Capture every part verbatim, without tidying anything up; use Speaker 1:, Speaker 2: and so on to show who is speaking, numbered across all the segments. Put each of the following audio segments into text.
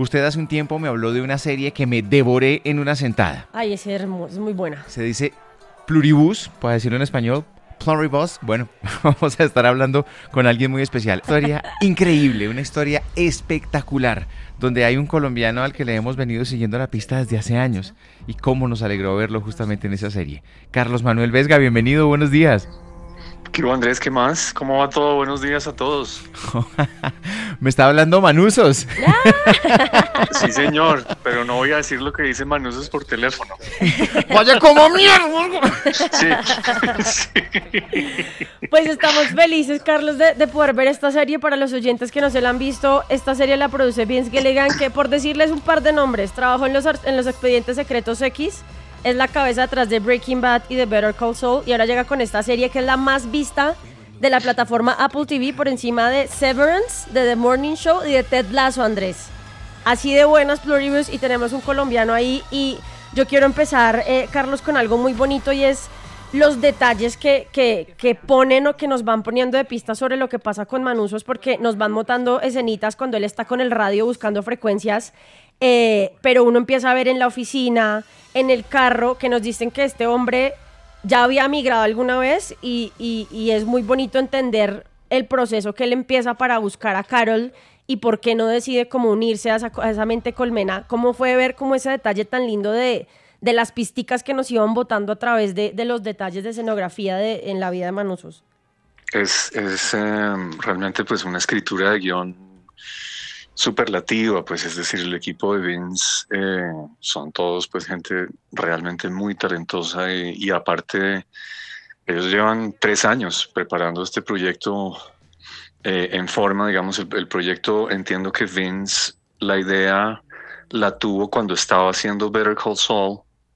Speaker 1: Usted hace un tiempo me habló de una serie que me devoré en una sentada.
Speaker 2: Ay, es hermoso, es muy buena.
Speaker 1: Se dice Pluribus, para decirlo en español. Pluribus. Bueno, vamos a estar hablando con alguien muy especial. Historia increíble, una historia espectacular, donde hay un colombiano al que le hemos venido siguiendo la pista desde hace años. Y cómo nos alegró verlo justamente en esa serie. Carlos Manuel Vesga, bienvenido, buenos días.
Speaker 3: ¿Qué hubo, Andrés? ¿Qué más? ¿Cómo va todo? Buenos días a todos.
Speaker 1: Me está hablando Manusos.
Speaker 3: Sí, señor, pero no voy a decir lo que dice Manusos por teléfono.
Speaker 1: ¡Vaya como mierda!
Speaker 3: Sí, sí.
Speaker 2: Pues estamos felices, Carlos, de, de poder ver esta serie. Para los oyentes que no se la han visto, esta serie la produce Vince Gilligan, que por decirles un par de nombres, trabajó en los, en los Expedientes Secretos X, es la cabeza detrás de Breaking Bad y de Better Call Saul, y ahora llega con esta serie que es la más vista de la plataforma Apple T V, por encima de Severance, de The Morning Show y de Ted Lasso, Andrés. Así de buenas Pluribus, y tenemos un colombiano ahí, y yo quiero empezar, eh, Carlos, con algo muy bonito, y es los detalles que, que, que ponen o que nos van poniendo de pistas sobre lo que pasa con Manusos, porque nos van montando escenitas cuando él está con el radio buscando frecuencias, eh, pero uno empieza a ver en la oficina, en el carro, que nos dicen que este hombre ya había migrado alguna vez, y, y, y es muy bonito entender el proceso que él empieza para buscar a Carol y por qué no decide como unirse a esa, a esa mente colmena. ¿Cómo fue ver como ese detalle tan lindo de, de las pisticas que nos iban botando a través de, de los detalles de escenografía de, en la vida de Manusos?
Speaker 3: Es, es eh, realmente pues una escritura de guión superlativa, pues es decir, el equipo de Vince eh, son todos pues gente realmente muy talentosa y, y aparte ellos llevan tres años preparando este proyecto eh, en forma, digamos, el, el proyecto, entiendo que Vince la idea la tuvo cuando estaba haciendo Better Call Saul,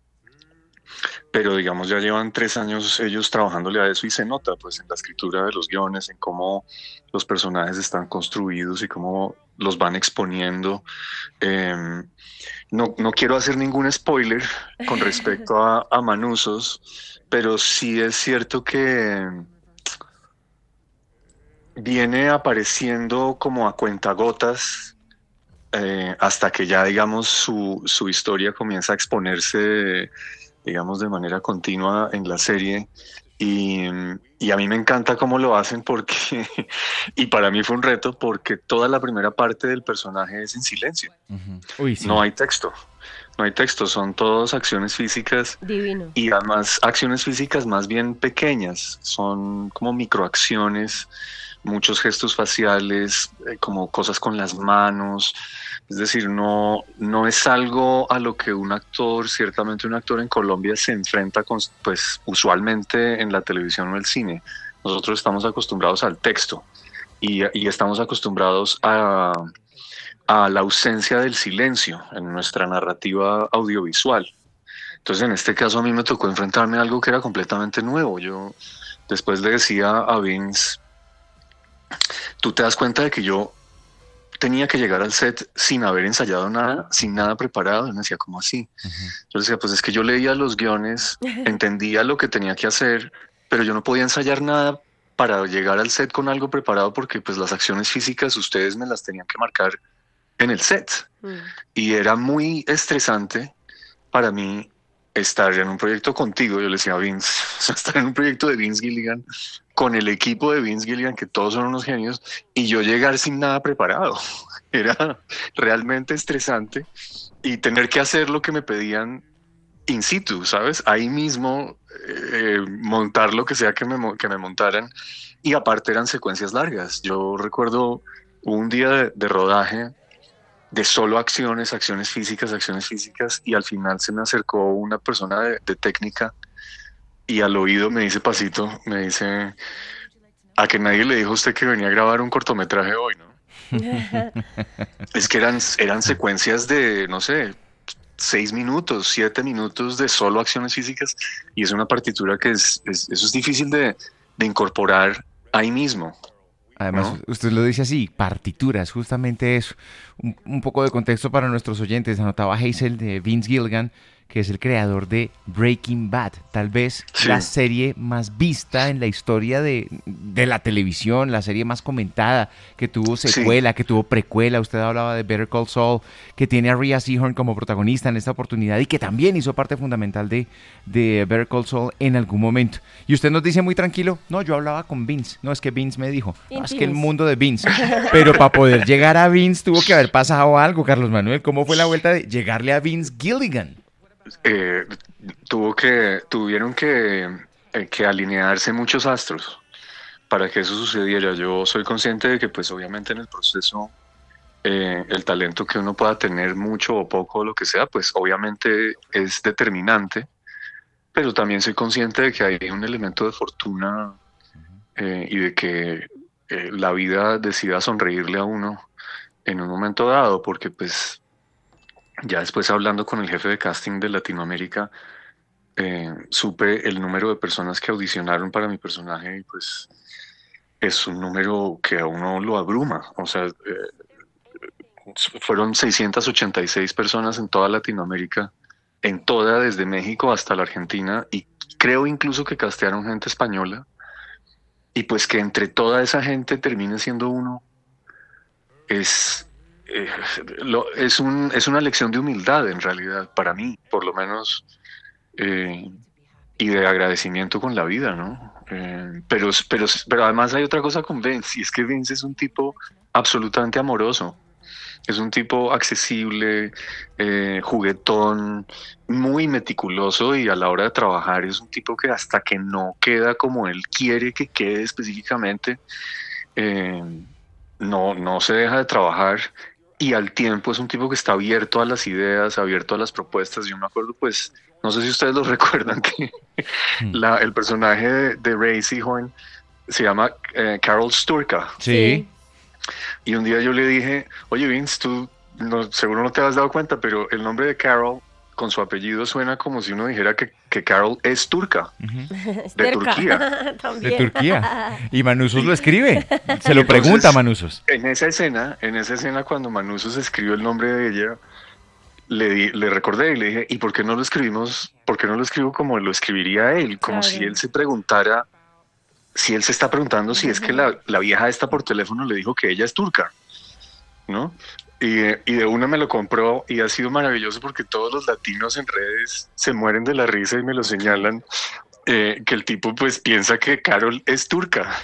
Speaker 3: pero digamos ya llevan tres años ellos trabajándole a eso y se nota pues en la escritura de los guiones, en cómo los personajes están construidos y cómo los van exponiendo. Eh, no, no quiero hacer ningún spoiler con respecto a, a Manusos, pero sí es cierto que viene apareciendo como a cuentagotas eh, hasta que ya digamos su, su historia comienza a exponerse digamos, de manera continua en la serie. Y, y a mí me encanta cómo lo hacen porque, y para mí fue un reto porque toda la primera parte del personaje es en silencio.
Speaker 1: Uh-huh. Uy, sí.
Speaker 3: No hay texto, no hay texto, son todas acciones físicas.
Speaker 2: Divino. Y
Speaker 3: además acciones físicas más bien pequeñas, son como microacciones, muchos gestos faciales, eh, como cosas con las manos. Es decir, no, no es algo a lo que un actor, ciertamente un actor en Colombia se enfrenta con, pues usualmente en la televisión o el cine. Nosotros estamos acostumbrados al texto y, y estamos acostumbrados a, a la ausencia del silencio en nuestra narrativa audiovisual. Entonces, en este caso a mí me tocó enfrentarme a algo que era completamente nuevo. Yo después le decía a Vince, tú te das cuenta de que yo tenía que llegar al set sin haber ensayado nada, sin nada preparado. Y me decía, ¿cómo así? Uh-huh. Yo le decía, pues es que yo leía los guiones, entendía lo que tenía que hacer, pero yo no podía ensayar nada para llegar al set con algo preparado porque pues las acciones físicas ustedes me las tenían que marcar en el set. Uh-huh. Y era muy estresante para mí estar en un proyecto contigo. Yo le decía a Vince, estar en un proyecto de Vince Gilligan, con el equipo de Vince Gilligan, que todos son unos genios, y yo llegar sin nada preparado. Era realmente estresante y tener que hacer lo que me pedían in situ, ¿sabes? Ahí mismo eh, montar lo que sea que me, que me montaran, y aparte eran secuencias largas. Yo recuerdo un día de, de rodaje de solo acciones, acciones físicas, acciones físicas, y al final se me acercó una persona de, de técnica y al oído me dice pasito, me dice, a que nadie le dijo a usted que venía a grabar un cortometraje hoy, ¿no? Es que eran, eran secuencias de, no sé, seis minutos, siete minutos de solo acciones físicas, y es una partitura que es, es eso es difícil de, de incorporar ahí mismo.
Speaker 1: Además, ¿no? Usted lo dice así, partituras, justamente eso. Un, un poco de contexto para nuestros oyentes. Anotaba Hazel de Vince Gilligan, que es el creador de Breaking Bad, tal vez
Speaker 3: Sí.
Speaker 1: la serie más vista en la historia de, de la televisión, la serie más comentada, que tuvo secuela, sí. que tuvo precuela. Usted hablaba de Better Call Saul, que tiene a Rhea Seehorn como protagonista en esta oportunidad y que también hizo parte fundamental de, de Better Call Saul en algún momento. Y usted nos dice muy tranquilo, no, yo hablaba con Vince, no, es que Vince me dijo, no, es que el mundo de Vince. Pero para poder llegar a Vince tuvo que haber pasado algo, Carlos Manuel. ¿Cómo fue la vuelta de llegarle a Vince Gilligan?
Speaker 3: Eh, tuvo que, tuvieron que, eh, que alinearse muchos astros para que eso sucediera. Yo soy consciente de que pues obviamente en el proceso eh, el talento que uno pueda tener mucho o poco o lo que sea, pues obviamente es determinante, pero también soy consciente de que hay un elemento de fortuna eh, y de que eh, la vida decida sonreírle a uno en un momento dado, porque pues ya después hablando con el jefe de casting de Latinoamérica, eh, supe el número de personas que audicionaron para mi personaje y pues es un número que a uno lo abruma. O sea, eh, fueron seiscientas ochenta y seis personas en toda Latinoamérica, en toda, desde México hasta la Argentina, y creo incluso que castearon gente española, y pues que entre toda esa gente termine siendo uno, es... Eh, lo, es, un, es una lección de humildad en realidad, para mí, por lo menos, eh, y de agradecimiento con la vida, ¿no? Eh, pero, pero, pero además hay otra cosa con Vince, y es que Vince es un tipo absolutamente amoroso, es un tipo accesible, eh, juguetón, muy meticuloso, y a la hora de trabajar es un tipo que hasta que no queda como él quiere que quede específicamente, eh, no, no se deja de trabajar. Y al tiempo es un tipo que está abierto a las ideas, abierto a las propuestas. Yo me acuerdo, pues, no sé si ustedes lo recuerdan, que la, el personaje de, de Rhea Seehorn se llama eh, Carol Sturka.
Speaker 1: Sí.
Speaker 3: Y un día yo le dije, oye Vince, tú no, seguro no te has dado cuenta, pero el nombre de Carol con su apellido suena como si uno dijera que, que Carol es turca, uh-huh. de Turquía.
Speaker 1: De Turquía. Y Manuzos lo escribe. Se lo pregunta a Manuzos.
Speaker 3: En esa escena, en esa escena cuando Manuzos escribió el nombre de ella, le, di, le recordé y le dije, ¿y por qué no lo escribimos? ¿Por qué no lo escribo como lo escribiría él? Como claro. Si él se preguntara, si él se está preguntando si uh-huh. es que la, la vieja esta por teléfono le dijo que ella es turca, ¿no? Y, y de una me lo compró y ha sido maravilloso porque todos los latinos en redes se mueren de la risa y me lo señalan, eh, que el tipo pues piensa que Carol es turca.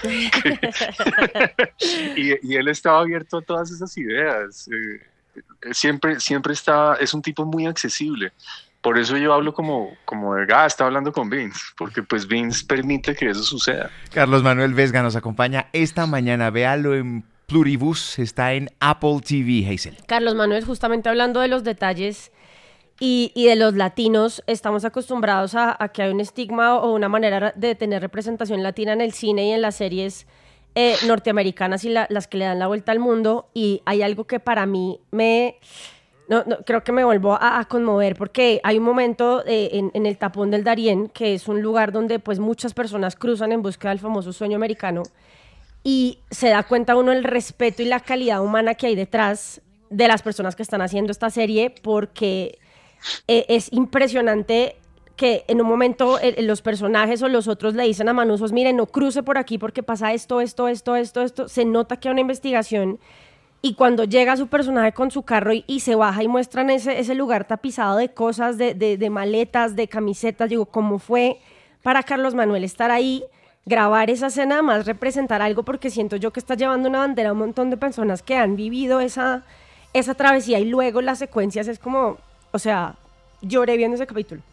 Speaker 3: y, y él estaba abierto a todas esas ideas. Eh, siempre, siempre está, es un tipo muy accesible. Por eso yo hablo como, como de, ah, está hablando con Vince, porque pues Vince permite que eso suceda.
Speaker 1: Carlos Manuel Vesga nos acompaña esta mañana, véalo en Pluribus, está en Apple T V, Hazel.
Speaker 2: Carlos Manuel, justamente hablando de los detalles y, y de los latinos, estamos acostumbrados a, a que hay un estigma o una manera de tener representación latina en el cine y en las series eh, norteamericanas y la, las que le dan la vuelta al mundo, y hay algo que para mí me... No, no, creo que me vuelvo a, a conmover, porque hay un momento eh, en, en el Tapón del Darién, que es un lugar donde pues muchas personas cruzan en busca del famoso sueño americano, y se da cuenta uno el respeto y la calidad humana que hay detrás de las personas que están haciendo esta serie, porque eh, es impresionante que en un momento eh, los personajes o los otros le dicen a Manuzos, miren, no cruce por aquí porque pasa esto, esto, esto, esto, esto. Se nota que hay una investigación, y cuando llega su personaje con su carro y, y se baja y muestran ese, ese lugar tapizado de cosas, de, de, de maletas, de camisetas, digo, ¿cómo fue para Carlos Manuel estar ahí, grabar esa escena, más representar algo? Porque siento yo que está llevando una bandera a un montón de personas que han vivido esa, esa travesía, y luego las secuencias es como, o sea, lloré viendo ese capítulo.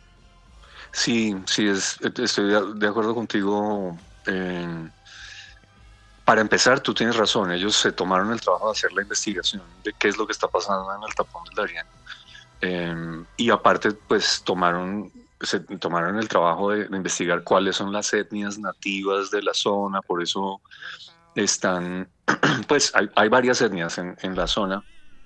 Speaker 3: Sí, sí, es, estoy de, de acuerdo contigo. Eh, para empezar, tú tienes razón, ellos se tomaron el trabajo de hacer la investigación de qué es lo que está pasando en el Tapón del Darién. Eh, y aparte, pues tomaron... se tomaron el trabajo de, de investigar cuáles son las etnias nativas de la zona. Por eso están, pues hay, hay varias etnias en, en la zona,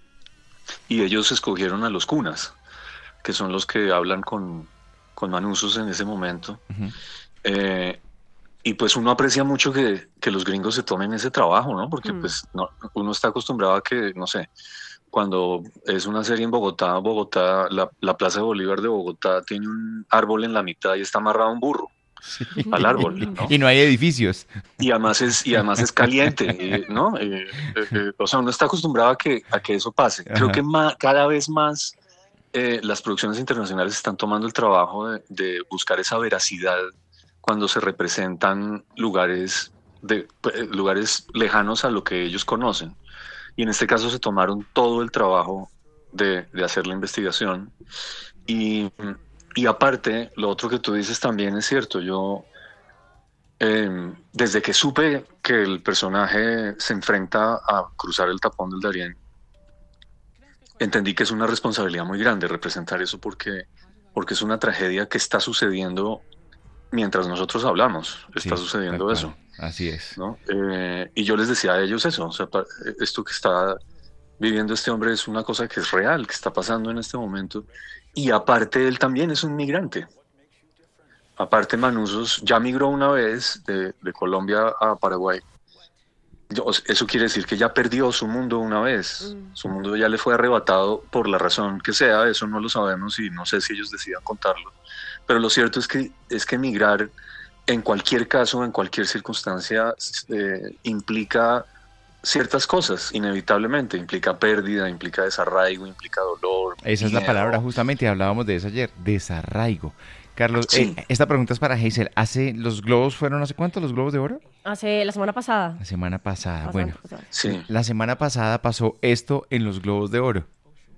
Speaker 3: y ellos escogieron a los cunas, que son los que hablan con, con Manuzos en ese momento. Uh-huh. Eh, y pues uno aprecia mucho que, que los gringos se tomen ese trabajo, ¿no? Porque uh-huh. pues no, uno está acostumbrado a que, no sé, cuando es una serie en Bogotá, Bogotá, la, la Plaza de Bolívar de Bogotá tiene un árbol en la mitad y está amarrado un burro
Speaker 1: Sí.
Speaker 3: al árbol, ¿no?
Speaker 1: Y no hay edificios.
Speaker 3: Y además es, y además es caliente, eh, ¿no? Eh, eh, eh, o sea, uno está acostumbrado a que, a que eso pase. Creo
Speaker 1: Ajá.
Speaker 3: que ma- cada vez más eh, las producciones internacionales están tomando el trabajo de, de buscar esa veracidad cuando se representan lugares, de, eh, lugares lejanos a lo que ellos conocen. Y en este caso se tomaron todo el trabajo de, de hacer la investigación. Y, y aparte, lo otro que tú dices también es cierto. Yo, eh, desde que supe que el personaje se enfrenta a cruzar el tapón del Darién, entendí que es una responsabilidad muy grande representar eso porque, porque es una tragedia que está sucediendo mientras nosotros hablamos.
Speaker 1: Sí,
Speaker 3: Está
Speaker 1: tal
Speaker 3: sucediendo
Speaker 1: cual.
Speaker 3: eso,
Speaker 1: Así es.
Speaker 3: ¿no? Eh, y yo les decía a ellos eso, o sea, pa- esto que está viviendo este hombre es una cosa que es real, que está pasando en este momento. Y aparte, él también es un migrante. Aparte, Manuzos ya migró una vez de, de Colombia a Paraguay. Yo- Eso quiere decir que ya perdió su mundo una vez.
Speaker 2: Mm.
Speaker 3: Su mundo ya le fue arrebatado por la razón que sea, eso no lo sabemos y no sé si ellos decidan contarlo. Pero lo cierto es que, es que migrar en cualquier caso, en cualquier circunstancia, eh, implica ciertas cosas, inevitablemente. Implica pérdida, implica desarraigo, implica dolor,
Speaker 1: Esa es la
Speaker 3: miedo.
Speaker 1: palabra, justamente hablábamos de eso ayer, desarraigo. Carlos,
Speaker 3: Sí.
Speaker 1: eh, esta pregunta es para Hazel. ¿Hace, los globos fueron hace cuánto, los globos de oro?
Speaker 2: Hace la semana pasada.
Speaker 1: La semana pasada.
Speaker 2: Bastante
Speaker 1: Bueno,
Speaker 2: pasada.
Speaker 3: Sí.
Speaker 1: la semana pasada pasó esto en los globos de oro.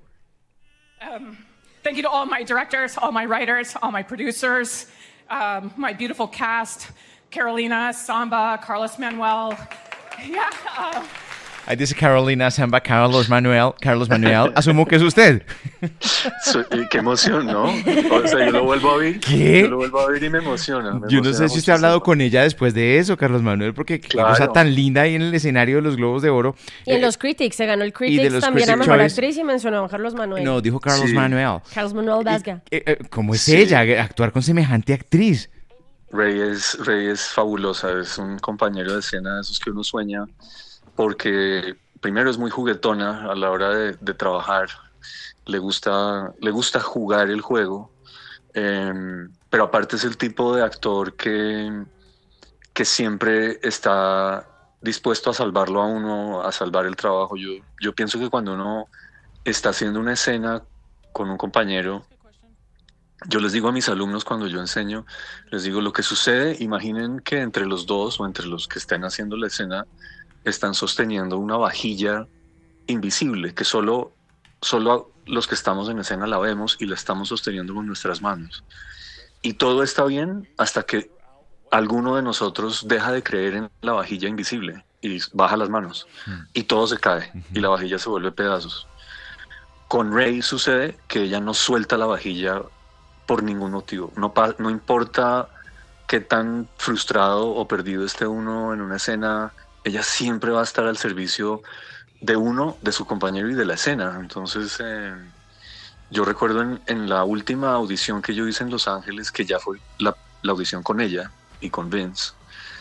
Speaker 4: Um, thank you to all my directors, all my writers, all my producers, um, my beautiful cast, Carolina, Samba, Carlos Manuel. Yeah, uh,
Speaker 1: Ahí dice Carolina, Samba, Carlos Manuel. Carlos Manuel, asumo que es usted.
Speaker 3: So- eh, qué emoción, ¿no? O sea, yo lo vuelvo a oír.
Speaker 1: ¿Qué?
Speaker 3: Yo lo vuelvo a oír y me emociona. me
Speaker 1: Yo no
Speaker 3: emociona
Speaker 1: sé si usted ha hablado
Speaker 3: muchísimo.
Speaker 1: con ella después de eso, Carlos Manuel, porque qué
Speaker 3: Claro.
Speaker 1: cosa tan linda ahí en el escenario de los globos de oro.
Speaker 2: Y en
Speaker 1: Eh,
Speaker 2: los Critics, se ganó el
Speaker 1: de
Speaker 2: Critics
Speaker 1: los
Speaker 2: también a
Speaker 1: Critic
Speaker 2: Mejor
Speaker 1: Choice.
Speaker 2: Actriz y mencionó a Carlos Manuel.
Speaker 1: No, dijo Carlos
Speaker 3: Sí.
Speaker 1: Manuel.
Speaker 2: Carlos Manuel Vasga.
Speaker 1: Eh, eh, ¿Cómo es
Speaker 3: Sí.
Speaker 1: ella? eh, Actuar con semejante actriz.
Speaker 3: Rey es, Rey es fabulosa, es un compañero de escena de esos que uno sueña, porque primero es muy juguetona a la hora de, de trabajar, le gusta, le gusta jugar el juego, eh, pero aparte es el tipo de actor que, que siempre está dispuesto a salvarlo a uno, a salvar el trabajo. Yo, yo pienso que cuando uno está haciendo una escena con un compañero, yo les digo a mis alumnos cuando yo enseño, les digo lo que sucede, imaginen que entre los dos o entre los que estén haciendo la escena están sosteniendo una vajilla invisible que solo, solo los que estamos en escena la vemos y la estamos sosteniendo con nuestras manos. Y todo está bien hasta que alguno de nosotros deja de creer en la vajilla invisible y baja las manos y todo se cae y la vajilla se vuelve pedazos. Con Rey sucede que ella no suelta la vajilla por ningún motivo. No, pa- no importa qué tan frustrado o perdido esté uno en una escena, ella siempre va a estar al servicio de uno, de su compañero y de la escena. Entonces, eh, yo recuerdo en, en la última audición que yo hice en Los Ángeles, que ya fue la, la audición con ella y con Vince,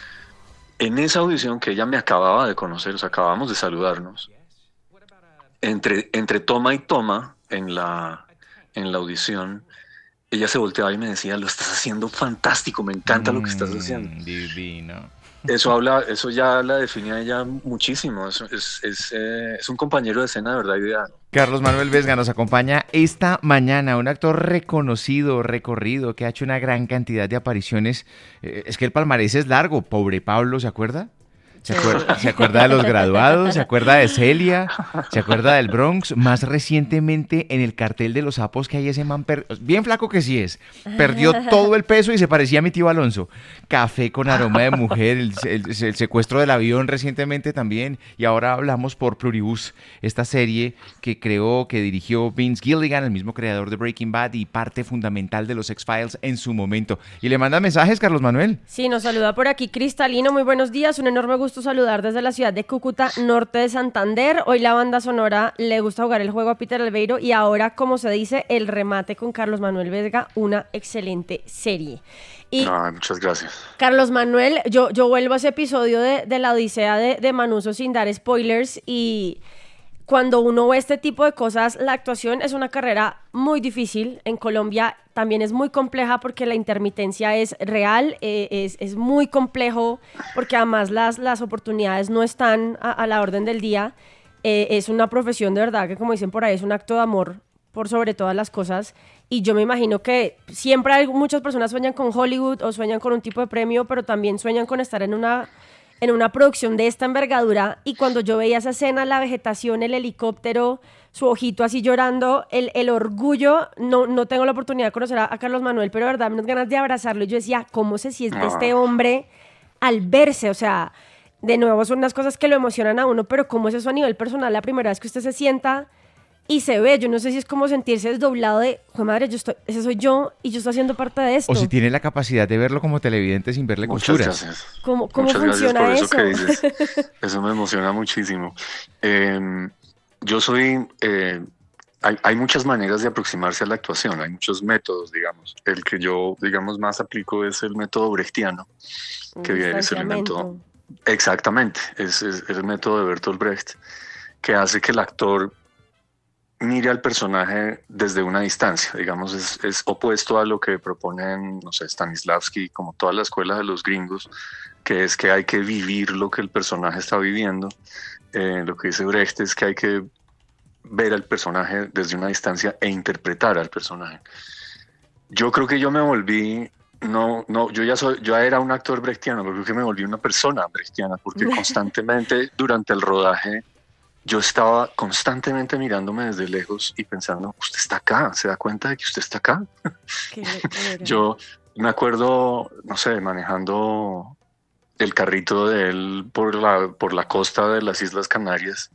Speaker 3: en esa audición que ella me acababa de conocer, o sea, acabamos de saludarnos, entre, entre toma y toma en la, en la audición, ella se volteaba y me decía, lo estás haciendo fantástico, me encanta lo que estás haciendo.
Speaker 1: Mm, divino.
Speaker 3: Eso habla, eso ya la define a ella muchísimo. Es, es, es, eh, es un compañero de escena de verdad ideal.
Speaker 1: Carlos Manuel Vesga nos acompaña esta mañana, un actor reconocido, recorrido, que ha hecho una gran cantidad de apariciones. Eh, es que el palmarés es largo, pobre Pablo, ¿se acuerda? ¿Se acuerda, ¿Se acuerda de Los Graduados? ¿Se acuerda de Celia? ¿Se acuerda del Bronx? Más recientemente en El Cartel de los Sapos, que hay ese man, per- bien flaco que sí es, perdió todo el peso y se parecía a mi tío Alonso. Café con aroma de mujer, el, el- el secuestro del avión recientemente también, y ahora hablamos por Pluribus, esta serie que creó, que dirigió Vince Gilligan, el mismo creador de Breaking Bad y parte fundamental de los X-Files en su momento. Y le manda mensajes, Carlos Manuel.
Speaker 2: Sí, nos saluda por aquí Cristalino, muy buenos días, un enorme gusto saludar desde la ciudad de Cúcuta, norte de Santander. Hoy la banda sonora le gusta jugar el juego a Peter Albeiro y ahora, como se dice, el remate con Carlos Manuel Vesga, una excelente serie. Y
Speaker 3: No, muchas gracias.
Speaker 2: Carlos Manuel, yo, yo vuelvo a ese episodio de, de la Odisea de, de Manuso sin dar spoilers y cuando uno ve este tipo de cosas, la actuación es una carrera muy difícil. En Colombia también es muy compleja porque la intermitencia es real, eh, es, es muy complejo porque además las, las oportunidades no están a, a la orden del día. Eh, es una profesión de verdad que, como dicen por ahí, es un acto de amor por sobre todas las cosas. Y yo me imagino que siempre hay, muchas personas sueñan con Hollywood o sueñan con un tipo de premio, pero también sueñan con estar en una... en una producción de esta envergadura, y cuando yo veía esa escena, la vegetación, el helicóptero, su ojito así llorando, el, el orgullo, no, no tengo la oportunidad de conocer a, a Carlos Manuel, pero de verdad, unas ganas de abrazarlo, y yo decía, ¿cómo se siente
Speaker 3: Ah.
Speaker 2: este hombre al verse? O sea, de nuevo, son unas cosas que lo emocionan a uno, pero ¿cómo es eso a nivel personal la primera vez que usted se sienta y se ve? Yo no sé si es como sentirse desdoblado de, joder madre, yo estoy, ese soy yo y yo estoy haciendo parte de esto.
Speaker 1: O si tiene la capacidad de verlo como televidente sin verle
Speaker 3: Muchas
Speaker 1: costuras.
Speaker 3: gracias.
Speaker 2: ¿Cómo, cómo
Speaker 3: Muchas gracias
Speaker 2: funciona
Speaker 3: por eso,
Speaker 2: eso?
Speaker 3: que dices. Eso me emociona muchísimo. Eh, yo soy... eh, hay, hay muchas maneras de aproximarse a la actuación, hay muchos métodos, digamos. El que yo, digamos, más aplico es el método brechtiano, que viene es el método... Exactamente, es, es el método de Bertolt Brecht, que hace que el actor mire al personaje desde una distancia, digamos, es, es opuesto a lo que proponen, no sé, Stanislavski, como toda la escuela de los gringos, que es que hay que vivir lo que el personaje está viviendo. Eh, lo que dice Brecht es que hay que ver al personaje desde una distancia e interpretar al personaje. Yo creo que yo me volví, no, no, yo ya soy, yo ya era un actor brechtiano, pero creo que me volví una persona brechtiana, porque constantemente durante el rodaje yo estaba constantemente mirándome desde lejos y pensando, usted está acá, ¿se da cuenta de que usted está acá?
Speaker 2: Qué, qué
Speaker 3: Yo me acuerdo, no sé, manejando el carrito de él por la, por la costa de las Islas Canarias,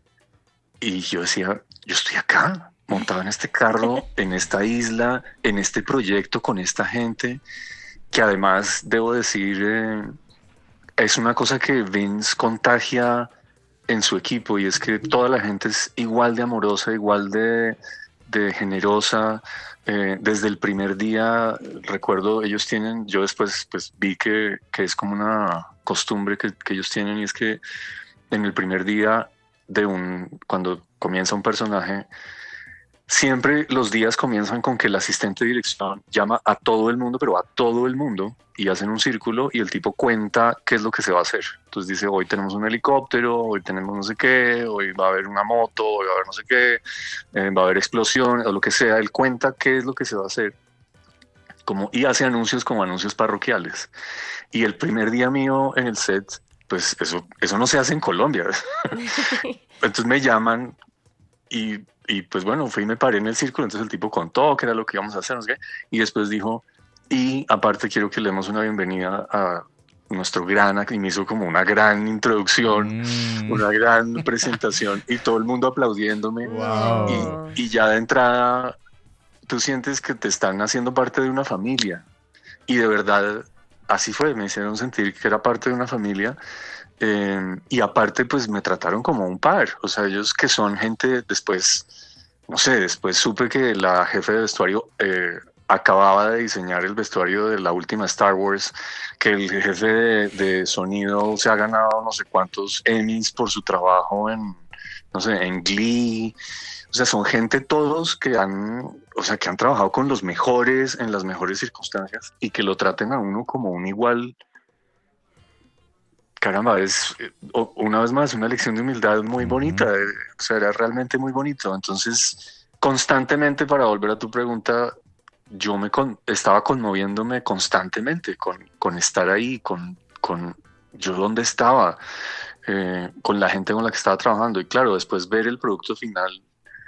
Speaker 3: y yo decía, yo estoy acá, montado en este carro, en esta isla, en este proyecto con esta gente, que además, debo decir, eh, es una cosa que Vince contagia en su equipo, y es que toda la gente es igual de amorosa, igual de, de generosa. Eh, desde el primer día, recuerdo, ellos tienen, yo después pues vi que, que es como una costumbre que, que ellos tienen, y es que en el primer día de un, cuando comienza un personaje, siempre los días comienzan con que el asistente de dirección llama a todo el mundo, pero a todo el mundo, y hacen un círculo y el tipo cuenta qué es lo que se va a hacer. Entonces dice, hoy tenemos un helicóptero, hoy tenemos no sé qué, hoy va a haber una moto, hoy va a haber no sé qué, eh, va a haber explosiones o lo que sea. Él cuenta qué es lo que se va a hacer, como, y hace anuncios como anuncios parroquiales. Y el primer día mío en el set, pues eso, eso no se hace en Colombia. Entonces me llaman y, y pues bueno, fui y me paré en el círculo. Entonces el tipo contó qué era lo que íbamos a hacer, no sé qué, y después dijo, y aparte quiero que le demos una bienvenida a nuestro gran, y me hizo como una gran introducción,
Speaker 1: Mm.
Speaker 3: una gran presentación, y todo el mundo aplaudiéndome.
Speaker 1: Wow.
Speaker 3: Y, y ya de entrada tú sientes que te están haciendo parte de una familia, y de verdad así fue, me hicieron sentir que era parte de una familia. Eh, y aparte pues me trataron como un par, o sea, ellos que son gente, después, no sé, después supe que la jefe de vestuario eh, acababa de diseñar el vestuario de la última Star Wars, que el jefe de, de sonido se ha ganado no sé cuántos Emmys por su trabajo en, no sé, en Glee. O sea, son gente todos que han, o sea, que han trabajado con los mejores en las mejores circunstancias, y que lo traten a uno como un igual. Caramba, es eh, o- una vez más una lección de humildad muy bonita. eh, O sea, era realmente muy bonito. Entonces, constantemente, para volver a tu pregunta, yo me con- estaba conmoviéndome constantemente con, con estar ahí, con, con yo dónde estaba, eh, con la gente con la que estaba trabajando. Y claro, después ver el producto final,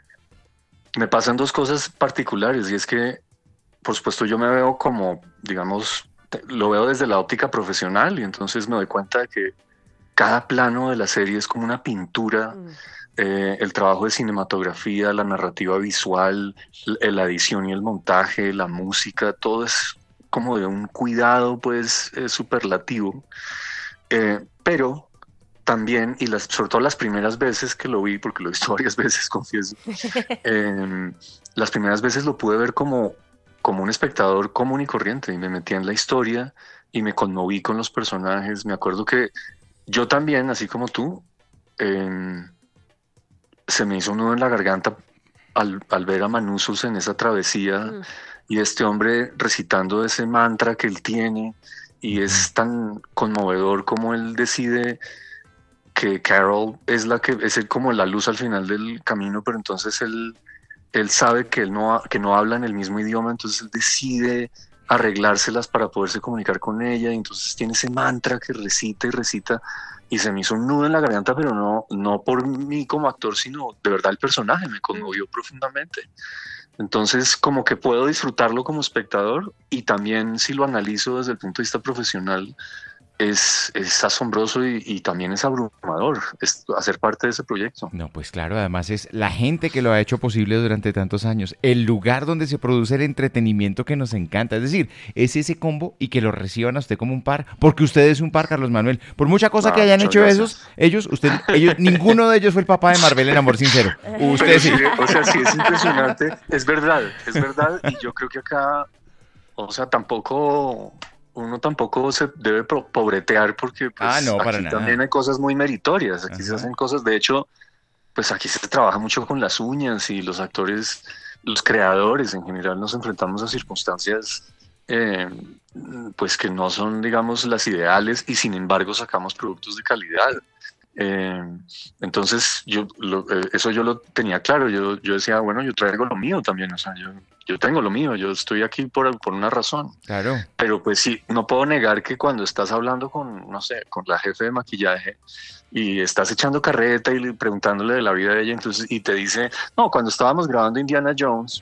Speaker 3: me pasan dos cosas particulares, y es que, por supuesto, yo me veo como, digamos, te- lo veo desde la óptica profesional, y entonces me doy cuenta de que cada plano de la serie es como una pintura.
Speaker 2: Mm.
Speaker 3: Eh, el trabajo de cinematografía, la narrativa visual, l- la edición y el montaje, la música, todo es como de un cuidado pues eh, superlativo. Eh, pero también, y las, sobre todo las primeras veces que lo vi, porque lo he visto varias veces, confieso, eh, las primeras veces lo pude ver como, como un espectador común y corriente, y me metí en la historia y me conmoví con los personajes. Me acuerdo que yo también, así como tú, eh, se me hizo un nudo en la garganta al, al ver a Manuzos en esa travesía
Speaker 2: Mm.
Speaker 3: y este hombre recitando ese mantra que él tiene, y es tan conmovedor como él decide que Carol es la que es el, como la luz al final del camino, pero entonces él, él sabe que él no, ha- que no hablan el mismo idioma, entonces él decide arreglárselas para poderse comunicar con ella, y entonces tiene ese mantra que recita y recita, y se me hizo un nudo en la garganta, pero no, no por mí como actor, sino de verdad el personaje me conmovió profundamente. Entonces, como que puedo disfrutarlo como espectador, y también si lo analizo desde el punto de vista profesional, es, es asombroso y, y también es abrumador es hacer parte de ese proyecto.
Speaker 1: No, pues claro, además es la gente que lo ha hecho posible durante tantos años, el lugar donde se produce el entretenimiento que nos encanta, es decir, es ese combo y que lo reciban a usted como un par, porque usted es un par, Carlos Manuel, por mucha cosa
Speaker 3: Ah,
Speaker 1: que hayan
Speaker 3: muchas
Speaker 1: hecho
Speaker 3: gracias.
Speaker 1: esos, ellos, usted, ellos, ninguno de ellos fue el papá de Marvel en Amor Sincero, usted
Speaker 3: Pero
Speaker 1: sí.
Speaker 3: sí, o sea, sí es impresionante, es verdad, es verdad, y yo creo que acá, o sea, tampoco, uno tampoco se debe pro- pobretear, porque pues
Speaker 1: Ah, no, para
Speaker 3: aquí
Speaker 1: nada.
Speaker 3: también hay cosas muy meritorias, aquí se
Speaker 1: Ajá.
Speaker 3: hacen cosas, de hecho, pues aquí se trabaja mucho con las uñas, y los actores, los creadores en general nos enfrentamos a circunstancias eh, pues que no son, digamos, las ideales, y sin embargo sacamos productos de calidad. Eh, entonces, yo lo- eh, eso yo lo tenía claro. Yo, yo decía, bueno, yo traigo lo mío también. O sea, yo, yo tengo lo mío. Yo estoy aquí por, por una razón.
Speaker 1: Claro.
Speaker 3: Pero pues sí, no puedo negar que cuando estás hablando con, no sé, con la jefe de maquillaje, y estás echando carreta y le- preguntándole de la vida de ella, entonces, y te dice, no, cuando estábamos grabando Indiana Jones,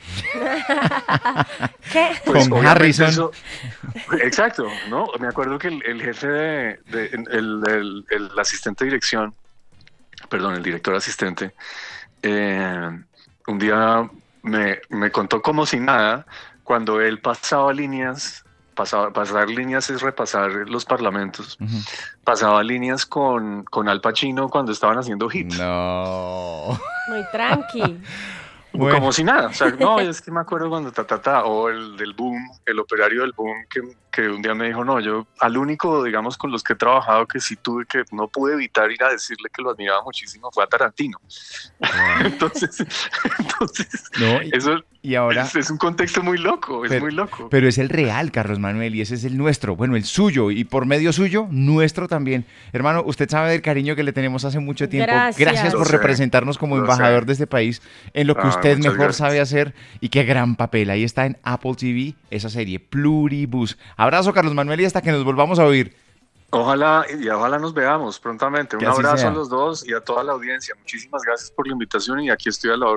Speaker 2: ¿Qué?
Speaker 3: pues
Speaker 1: Con
Speaker 3: obviamente
Speaker 1: Harrison.
Speaker 3: eso- exacto, ¿no? Me acuerdo que el, el jefe de, de- el, el- el asistente de dirección, perdón, el director asistente, eh, un día me, me contó como si nada, cuando él pasaba líneas, pasaba, pasar líneas es repasar los parlamentos,
Speaker 1: Ujú.
Speaker 3: pasaba líneas con, con Al Pacino cuando estaban haciendo Hit.
Speaker 1: No.
Speaker 2: Muy tranqui.
Speaker 1: Bueno.
Speaker 3: Como si nada, o sea, no, es que me acuerdo cuando ta, ta, ta, o el del boom, el operario del boom, que, que un día me dijo, no, yo al único, digamos, con los que he trabajado que sí tuve que, no pude evitar ir a decirle que lo admiraba muchísimo, fue a Tarantino. Entonces, entonces,
Speaker 1: No, y,
Speaker 3: eso
Speaker 1: y ahora...
Speaker 3: es, es un contexto muy loco, es
Speaker 1: Pero,
Speaker 3: muy loco.
Speaker 1: pero es el real, Carlos Manuel, y ese es el nuestro, bueno, el suyo, y por medio suyo, nuestro también. Hermano, usted sabe del cariño que le tenemos hace mucho tiempo.
Speaker 2: Gracias.
Speaker 1: por
Speaker 3: Lo sé,
Speaker 1: representarnos como
Speaker 3: lo
Speaker 1: embajador
Speaker 3: sé.
Speaker 1: de este país en lo que
Speaker 3: Ah,
Speaker 1: usted
Speaker 3: muchas
Speaker 1: mejor
Speaker 3: gracias.
Speaker 1: sabe hacer, y qué gran papel. Ahí está en Apple T V, esa serie, Pluribus. Abrazo, Carlos Manuel, y hasta que nos volvamos a oír.
Speaker 3: Ojalá, y ojalá nos veamos prontamente. Un
Speaker 1: Que así
Speaker 3: abrazo
Speaker 1: sea.
Speaker 3: a los dos y a toda la audiencia. Muchísimas gracias por la invitación, y aquí estoy a la